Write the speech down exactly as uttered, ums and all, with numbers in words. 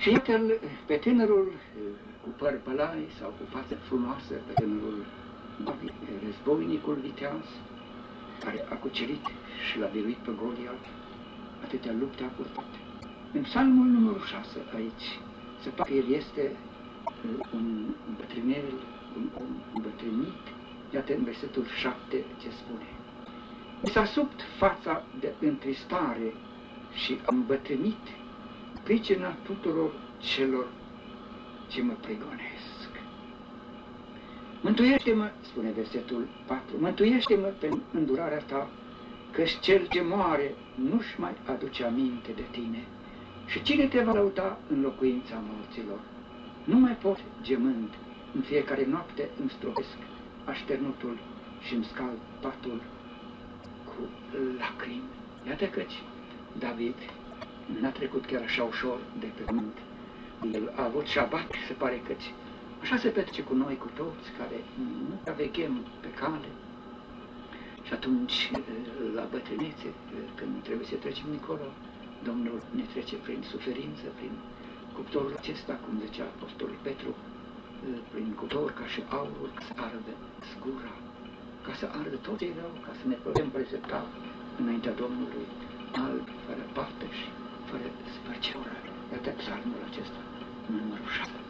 Și iată-l pe tânărul cu păr bălai sau cu față frumoasă, pe tânărul David, războinicul viteaz, care a cucerit și l-a biruit pe Goliat, atâtea lupte a purtat. În psalmul numărul șase aici, se pare că el este un bătrânel, un om îmbătrânit. Iată în versetul șapte ce spune: mi s-a subt fața de întristare și am îmbătrânit, pricina tuturor celor ce mă prigonesc. Mântuiește-mă, spune versetul patru, mântuiește-mă pe îndurarea ta, căci cel ce moare nu-și mai aduce aminte de tine. Și cine te va lăuda în locuința morților? Nu mai pot, gemând, în fiecare noapte îmi stropesc așternutul și îmi scald patul cu lacrimi. Iată căci David n-a trecut chiar așa ușor de pe pământ. El a avut șabat, se pare căci așa se petrece cu noi, cu toți, care nu veghem pe cale. Și atunci, la bătrânețe, când trebuie să trecem încolo, Domnul ne trece prin suferință, prin cuptorul acesta, cum zicea Apostolul Petru, prin cuptor ca și aurul, ca să ardă zgura, ca să ardă tot ce rău, ca să ne putem prezenta înaintea Domnului, alb, fără pată și fără spărceură. Iată psalmul acesta, numărul șapte.